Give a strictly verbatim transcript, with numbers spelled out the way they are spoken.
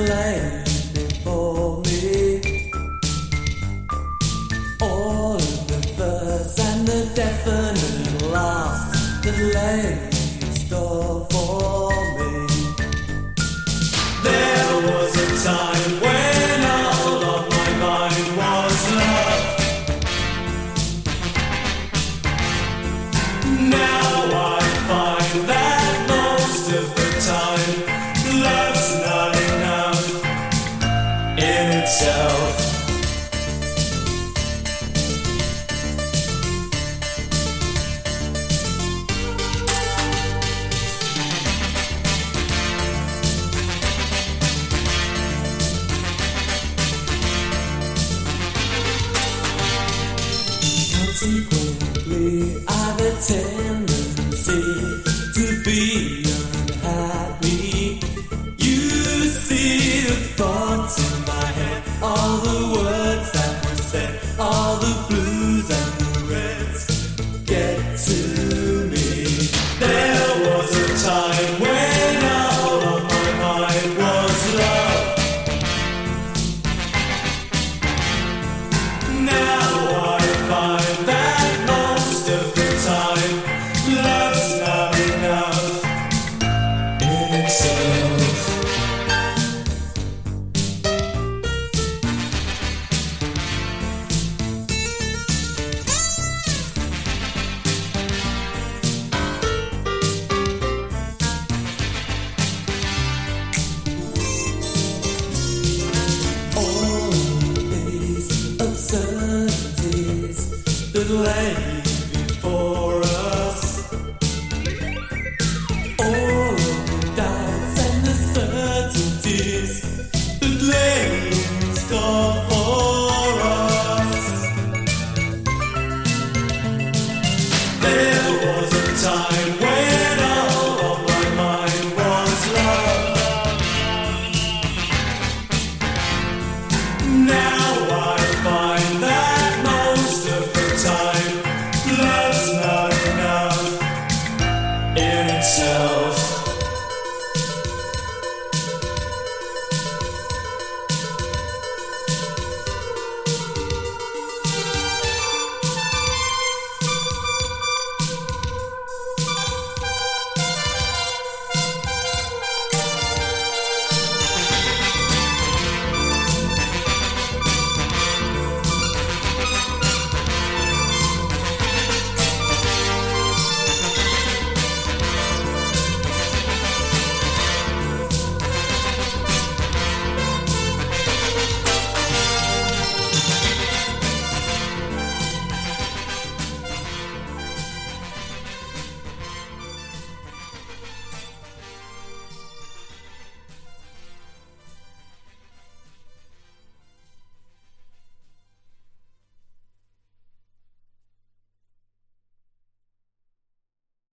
lay before me. All of the first and the definite last that lay in store for me. There was a time when all on my mind was love. Now I find that most of the time love's not enough in itself. Consequently, I've a tendency to be unhappy. You see the thoughts in my head, all the words that were said, all the blues and the reds get to me. There was a time when all on my mind was love. Now I find that most of the time love's not enough in itself. All of these absurdities that lay before us, all of the doubts and the certainties that lay in store for us. There was a time when all on my mind was love. Now I find that most of the time love's not enough in itself.